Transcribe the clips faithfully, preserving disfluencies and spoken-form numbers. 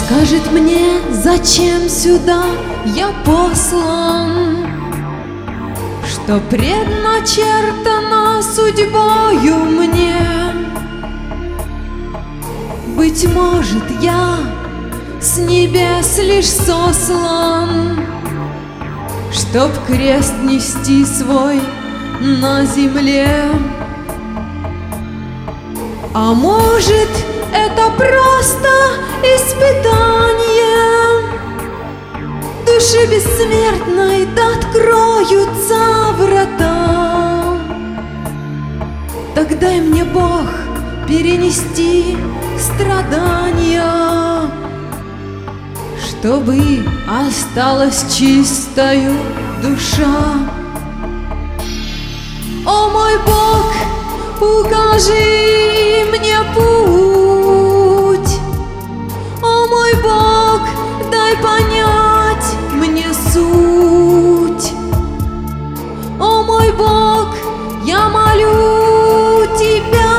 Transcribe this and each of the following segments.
скажет мне, зачем сюда я послан? Что предначертано судьбою мне? Быть может, я с небес лишь сослан, чтоб крест нести свой на земле. А может, это просто испытание души бессмертной, да откроются врата. Так дай мне, Бог, перенести страдания, чтобы осталась чистою душа. О мой Бог, укажи мне путь. О мой Бог, дай понять мне суть. О мой Бог, я молю Тебя,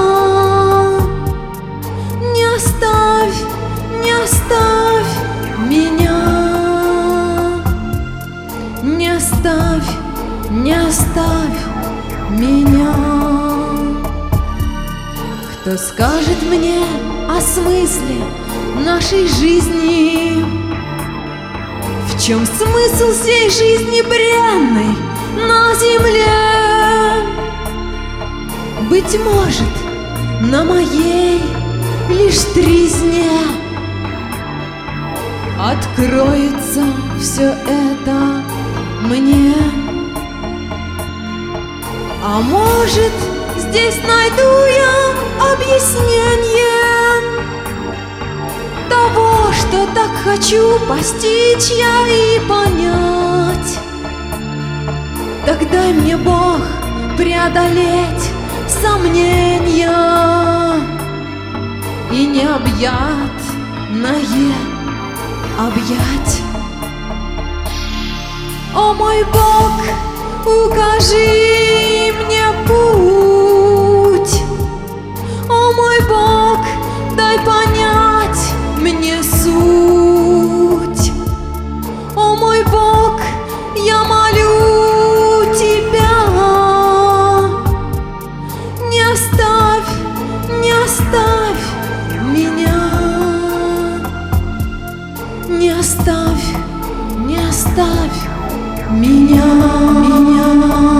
не оставь, не оставь меня, не оставь, не оставь меня. Кто скажет мне о смысле нашей жизни? В чем смысл всей жизни бренной на земле? Быть может, на моей лишь тризне откроется все это мне. А может, здесь найду я объяснение того, что так хочу постичь я и понять. Так дай мне, Бог, преодолеть сомнения и необъятное объять. О мой Бог, укажи мне путь. О мой Бог, дай понять мне суть. О мой Бог, я молю Тебя, не оставь, не оставь меня, не оставь, не оставь меня, меня.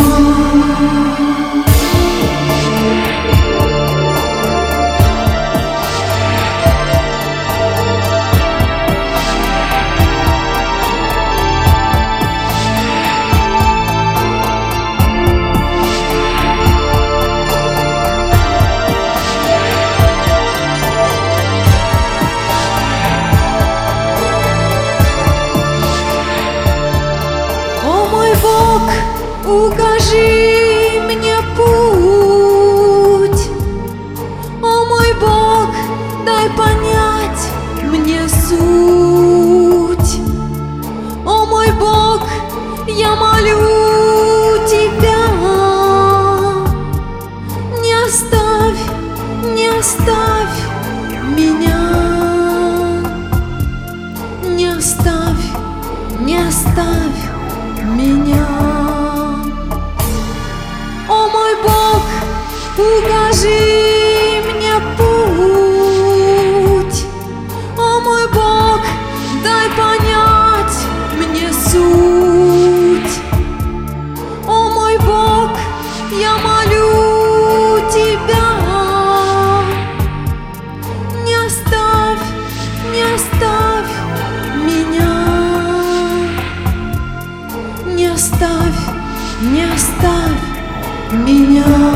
Бог, укажи мне путь. О мой Бог, дай понять мне суть. О мой Бог, я молю Тебя, не оставь, не оставь меня, не оставь, не оставь меня. О мой Бог, укажи мне путь. О мой Бог, дай понять мне суть. О мой Бог, я молю Тебя, не оставь, не оставь меня, не оставь, не оставь меня.